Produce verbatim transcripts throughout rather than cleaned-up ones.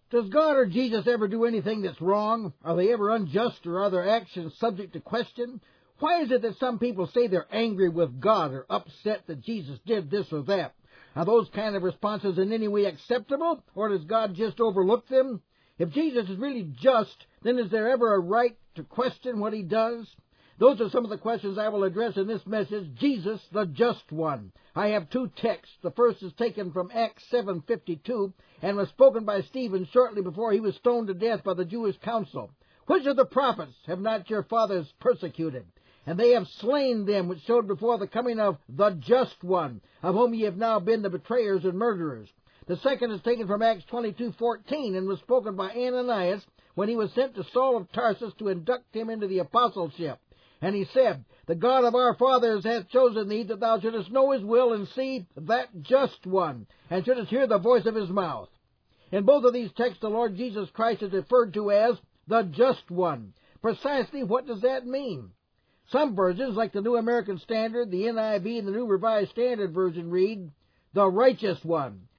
Does God or Jesus ever do anything that's wrong? Are they ever unjust, or are their actions subject to question? Why is it that some people say they're angry with God or upset that Jesus did this or that? Are those kind of responses in any way acceptable, or does God just overlook them? If Jesus is really just, then is there ever a right to question what he does? Those are some of the questions I will address in this message, Jesus, the Just One. I have two texts. The first is taken from Acts seven fifty-two and was spoken by Stephen shortly before he was stoned to death by the Jewish council. Which of the prophets have not your fathers persecuted? And they have slain them which showed before the coming of the Just One, of whom ye have now been the betrayers and murderers. The second is taken from Acts twenty-two fourteen and was spoken by Ananias when he was sent to Saul of Tarsus to induct him into the apostleship. And he said, The God of our fathers hath chosen thee, that thou shouldest know his will, and see that Just One, and shouldest hear the voice of his mouth. In both of these texts, the Lord Jesus Christ is referred to as the Just One. Precisely what does that mean? Some versions, like the New American Standard, the N I V, and the New Revised Standard Version, read, the Righteous One.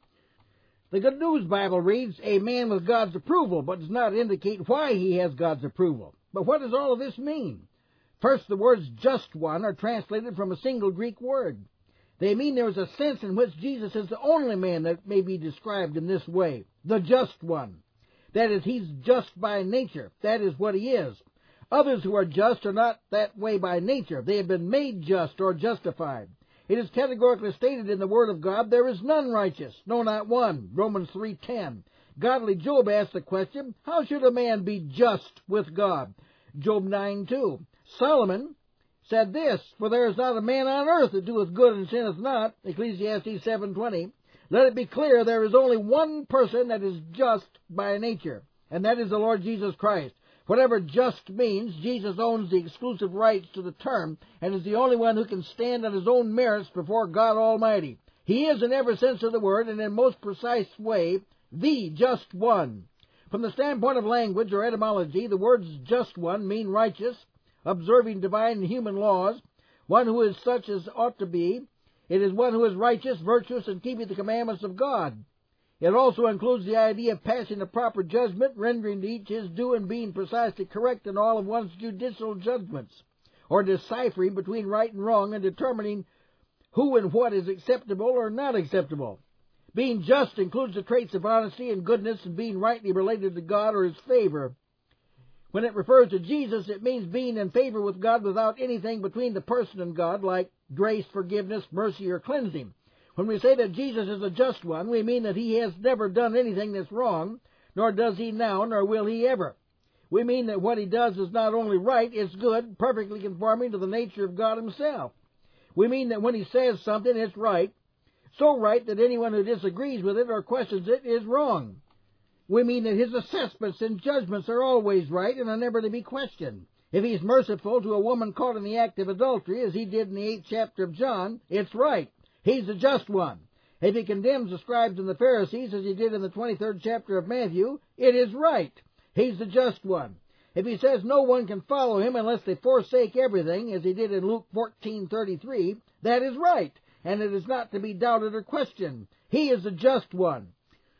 The Good News Bible reads, a man with God's approval, but does not indicate why he has God's approval. But what does all of this mean? First, the words Just One are translated from a single Greek word. They mean there is a sense in which Jesus is the only man that may be described in this way, the Just One. That is, he's just by nature. That is what he is. Others who are just are not that way by nature. They have been made just or justified. It is categorically stated in the Word of God, there is none righteous, no, not one. Romans three ten. Godly Job asked the question, how should a man be just with God? Job nine two. Solomon said this, for there is not a man on earth that doeth good and sinneth not, Ecclesiastes seven twenty. Let it be clear, there is only one person that is just by nature, and that is the Lord Jesus Christ. Whatever just means, Jesus owns the exclusive rights to the term, and is the only one who can stand on his own merits before God Almighty. He is, in every sense of the word, and in most precise way, the Just One. From the standpoint of language or etymology, the words Just One mean righteous, observing divine and human laws, one who is such as ought to be. It is one who is righteous, virtuous, and keeping the commandments of God. It also includes the idea of passing a proper judgment, rendering to each his due, and being precisely correct in all of one's judicial judgments, or deciphering between right and wrong and determining who and what is acceptable or not acceptable. Being just includes the traits of honesty and goodness and being rightly related to God or his favor. When it refers to Jesus, it means being in favor with God without anything between the person and God, like grace, forgiveness, mercy, or cleansing. When we say that Jesus is the Just One, we mean that he has never done anything that's wrong, nor does he now, nor will he ever. We mean that what he does is not only right, it's good, perfectly conforming to the nature of God himself. We mean that when he says something, it's right, so right that anyone who disagrees with it or questions it is wrong. We mean that his assessments and judgments are always right and are never to be questioned. If he's merciful to a woman caught in the act of adultery, as he did in the eighth chapter of John, it's right. He's the Just One. If he condemns the scribes and the Pharisees, as he did in the twenty-third chapter of Matthew, it is right. He's the Just One. If he says no one can follow him unless they forsake everything, as he did in Luke fourteen thirty-three, that is right, and it is not to be doubted or questioned. He is the Just One.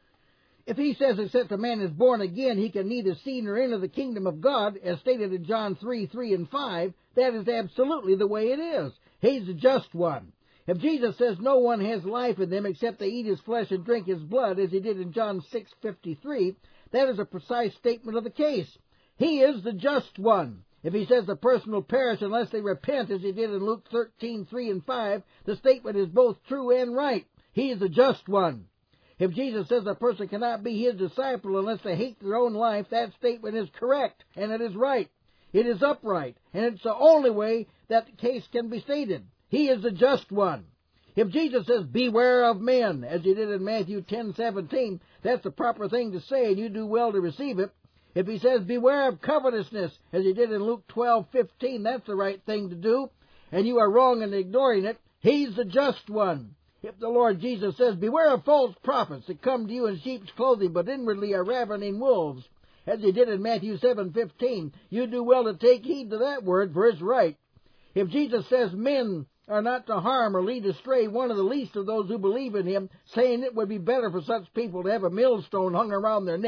If he says except a man is born again, he can neither see nor enter the kingdom of God, as stated in John three, three and five, that is absolutely the way it is. He's the Just One. If Jesus says no one has life in them except they eat his flesh and drink his blood, as he did in John six fifty-three, that is a precise statement of the case. He is the Just One. If he says the person will perish unless they repent, as he did in Luke thirteen, three and five, the statement is both true and right. He is the Just One. If Jesus says a person cannot be his disciple unless they hate their own life, that statement is correct, and it is right. It is upright, and it's the only way that the case can be stated. He is the Just One. If Jesus says, beware of men, as he did in Matthew ten seventeen, that's the proper thing to say, and you do well to receive it. If he says, beware of covetousness, as he did in Luke twelve fifteen, that's the right thing to do, and you are wrong in ignoring it. He's the Just One. If the Lord Jesus says, beware of false prophets that come to you in sheep's clothing, but inwardly are ravening wolves, as he did in Matthew seven fifteen, you do well to take heed to that word, for it's right. If Jesus says men are not to harm or lead astray one of the least of those who believe in him, saying it would be better for such people to have a millstone hung around their neck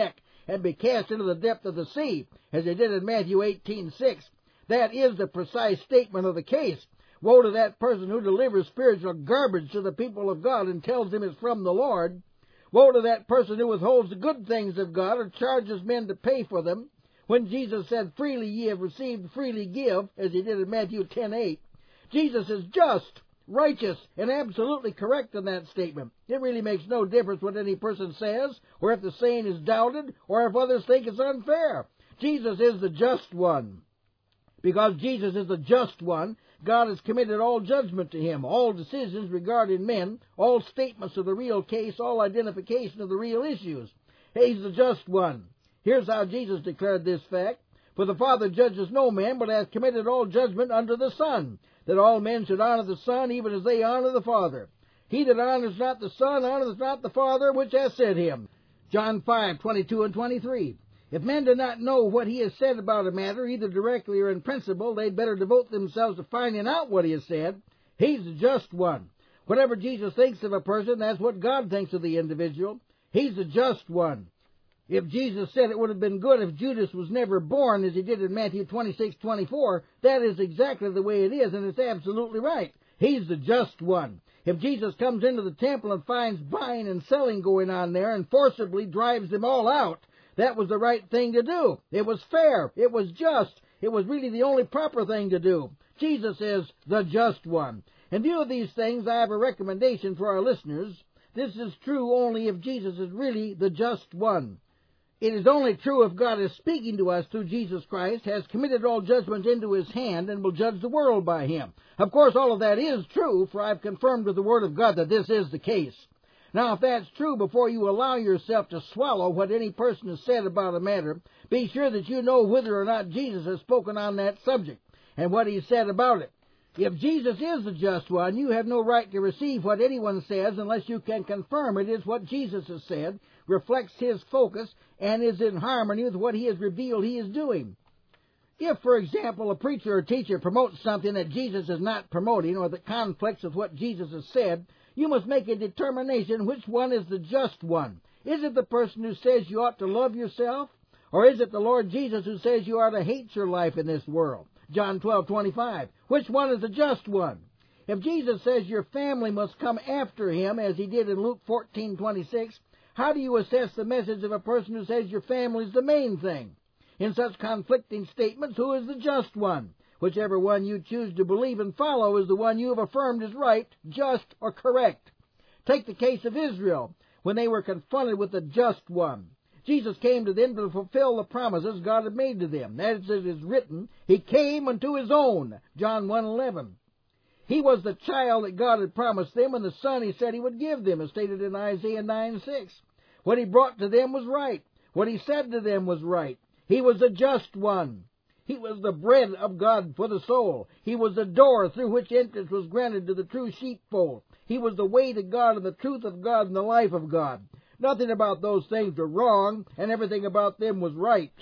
and be cast into the depth of the sea, as they did in Matthew eighteen six. That is the precise statement of the case. Woe to that person who delivers spiritual garbage to the people of God and tells them it's from the Lord. Woe to that person who withholds the good things of God or charges men to pay for them. When Jesus said, freely ye have received, freely give, as he did in Matthew ten eight, Jesus is just, righteous, and absolutely correct in that statement. It really makes no difference what any person says, or if the saying is doubted, or if others think it's unfair. Jesus is the just one. Because Jesus is the just one, God has committed all judgment to him, all decisions regarding men, all statements of the real case, all identification of the real issues. He's the just one. Here's how Jesus declared this fact. For the Father judges no man, but hath committed all judgment unto the Son, that all men should honor the Son, even as they honor the Father. He that honors not the Son honoreth not the Father which hath sent him. John five twenty-two and twenty-three. If men do not know what he has said about a matter, either directly or in principle, they'd better devote themselves to finding out what he has said. He's the just one. Whatever Jesus thinks of a person, that's what God thinks of the individual. He's the just one. If Jesus said it would have been good if Judas was never born, as he did in Matthew twenty-six twenty-four, that is exactly the way it is, and it's absolutely right. He's the just one. If Jesus comes into the temple and finds buying and selling going on there and forcibly drives them all out, that was the right thing to do. It was fair. It was just. It was really the only proper thing to do. Jesus is the just one. In view of these things, I have a recommendation for our listeners. This is true only if Jesus is really the just one. It is only true if God is speaking to us through Jesus Christ, has committed all judgments into his hand, and will judge the world by him. Of course, all of that is true, for I've confirmed with the Word of God that this is the case. Now, if that's true, before you allow yourself to swallow what any person has said about a matter, be sure that you know whether or not Jesus has spoken on that subject, and what he said about it. If Jesus is the just one, you have no right to receive what anyone says unless you can confirm it is what Jesus has said, reflects his focus, and is in harmony with what he has revealed he is doing. If, for example, a preacher or teacher promotes something that Jesus is not promoting, or that conflicts with what Jesus has said, you must make a determination which one is the just one. Is it the person who says you ought to love yourself? Or is it the Lord Jesus who says you are to hate your life in this world? John twelve twenty-five. Which one is the just one? If Jesus says your family must come after him, as he did in Luke fourteen twenty-six, how do you assess the message of a person who says your family is the main thing? In such conflicting statements, who is the just one? Whichever one you choose to believe and follow is the one you have affirmed is right, just, or correct. Take the case of Israel, when they were confronted with the just one. Jesus came to them to fulfill the promises God had made to them. As it is written, he came unto his own, John one eleven. He was the child that God had promised them, and the son he said he would give them, as stated in Isaiah nine six. What he brought to them was right. What he said to them was right. He was the just one. He was the bread of God for the soul. He was the door through which entrance was granted to the true sheepfold. He was the way to God and the truth of God and the life of God. Nothing about those things were wrong, and everything about them was right.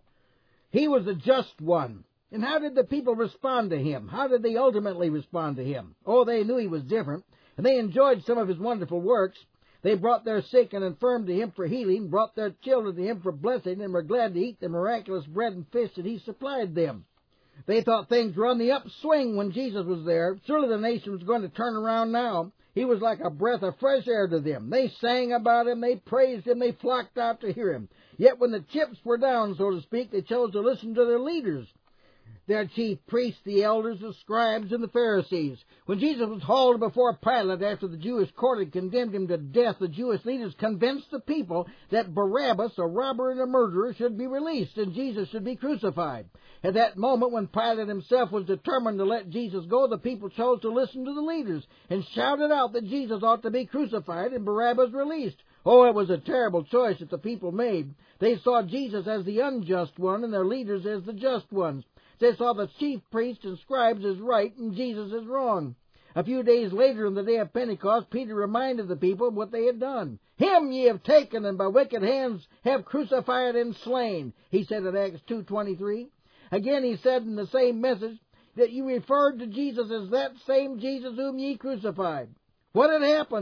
He was the just one. And how did the people respond to him? How did they ultimately respond to him? Oh, they knew he was different, and they enjoyed some of his wonderful works. They brought their sick and infirm to him for healing, brought their children to him for blessing, and were glad to eat the miraculous bread and fish that he supplied them. They thought things were on the upswing when Jesus was there. Surely the nation was going to turn around now. He was like a breath of fresh air to them. They sang about him, they praised him, they flocked out to hear him. Yet when the chips were down, so to speak, they chose to listen to their leaders, their chief priests, the elders, the scribes, and the Pharisees. When Jesus was hauled before Pilate after the Jewish court had condemned him to death, the Jewish leaders convinced the people that Barabbas, a robber and a murderer, should be released and Jesus should be crucified. At that moment, when Pilate himself was determined to let Jesus go, the people chose to listen to the leaders and shouted out that Jesus ought to be crucified and Barabbas released. Oh, it was a terrible choice that the people made. They saw Jesus as the unjust one and their leaders as the just ones. They saw the chief priests and scribes as right and Jesus as wrong. A few days later, on the day of Pentecost, Peter reminded the people of what they had done. Him ye have taken, and by wicked hands have crucified and slain, he said in Acts two twenty-three. Again he said in the same message that you referred to Jesus as that same Jesus whom ye crucified. What had happened?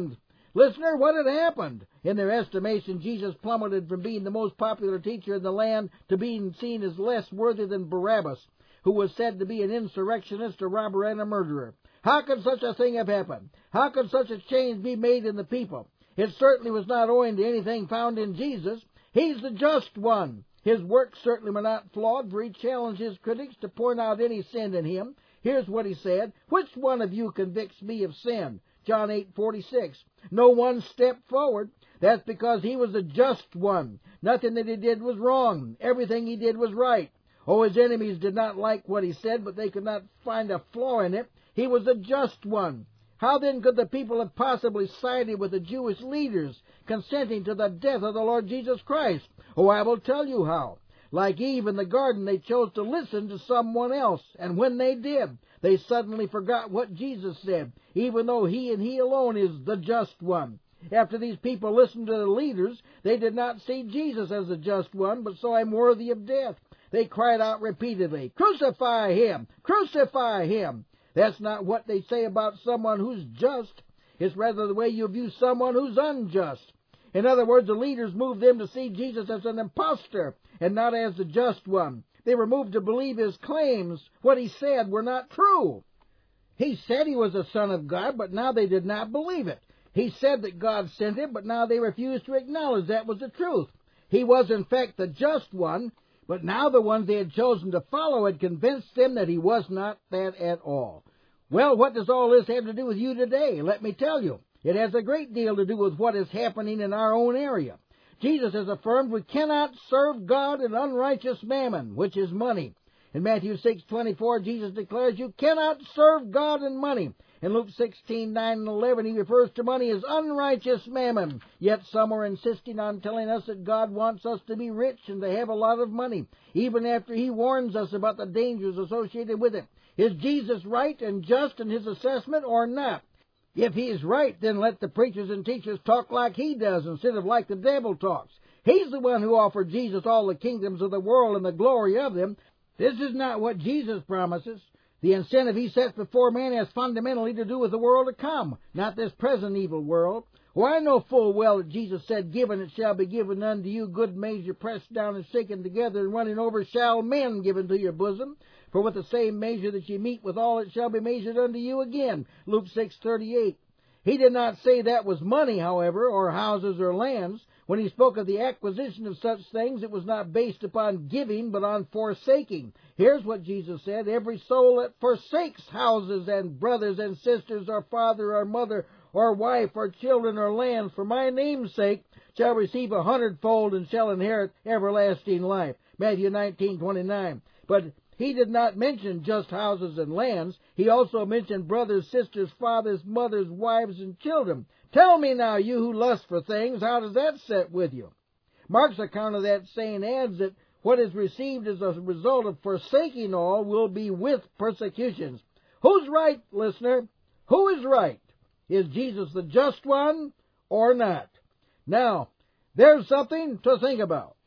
Listener, what had happened? In their estimation, Jesus plummeted from being the most popular teacher in the land to being seen as less worthy than Barabbas, who was said to be an insurrectionist, a robber, and a murderer. How could such a thing have happened? How could such a change be made in the people? It certainly was not owing to anything found in Jesus. He's the just one. His works certainly were not flawed, for he challenged his critics to point out any sin in him. Here's what he said: "Which one of you convicts me of sin?" John eight forty-six. No one stepped forward. That's because he was a just one. Nothing that he did was wrong. Everything he did was right. Oh, his enemies did not like what he said, but they could not find a flaw in it. He was a just one. How then could the people have possibly sided with the Jewish leaders, consenting to the death of the Lord Jesus Christ? Oh, I will tell you how. Like Eve in the garden, they chose to listen to someone else, and when they did, they suddenly forgot what Jesus said, even though he and he alone is the just one. After these people listened to the leaders, they did not see Jesus as the just one, but saw him worthy of death. They cried out repeatedly, "Crucify him! Crucify him!" That's not what they say about someone who's just. It's rather the way you view someone who's unjust. In other words, the leaders moved them to see Jesus as an impostor and not as the just one. They were moved to believe his claims. What he said were not true. He said he was the Son of God, but now they did not believe it. He said that God sent him, but now they refused to acknowledge that was the truth. He was, in fact, the just one, but now the ones they had chosen to follow had convinced them that he was not that at all. Well, what does all this have to do with you today? Let me tell you. It has a great deal to do with what is happening in our own area. Jesus has affirmed we cannot serve God and unrighteous mammon, which is money. In Matthew six twenty-four, Jesus declares you cannot serve God and money. In Luke sixteen nine and eleven, he refers to money as unrighteous mammon. Yet some are insisting on telling us that God wants us to be rich and to have a lot of money, even after he warns us about the dangers associated with it. Is Jesus right and just in his assessment or not? If he is right, then let the preachers and teachers talk like he does instead of like the devil talks. He's the one who offered Jesus all the kingdoms of the world and the glory of them. This is not what Jesus promises. The incentive he sets before man has fundamentally to do with the world to come, not this present evil world. Oh, I know full well that Jesus said, "Given it shall be given unto you, good measure, pressed down and shaken together and running over, shall men give into your bosom. For with the same measure that ye meet withal, it shall be measured unto you again." Luke six thirty-eight. He did not say that was money, however, or houses or lands. When he spoke of the acquisition of such things, it was not based upon giving, but on forsaking. Here's what Jesus said: "Every soul that forsakes houses and brothers and sisters, or father or mother, or wife or children or lands, for my name's sake, shall receive a hundredfold and shall inherit everlasting life." Matthew nineteen twenty-nine. But he did not mention just houses and lands. He also mentioned brothers, sisters, fathers, mothers, wives, and children. Tell me now, you who lust for things, how does that sit with you? Mark's account of that saying adds that what is received as a result of forsaking all will be with persecutions. Who's right, listener? Who is right? Is Jesus the just one or not? Now, there's something to think about.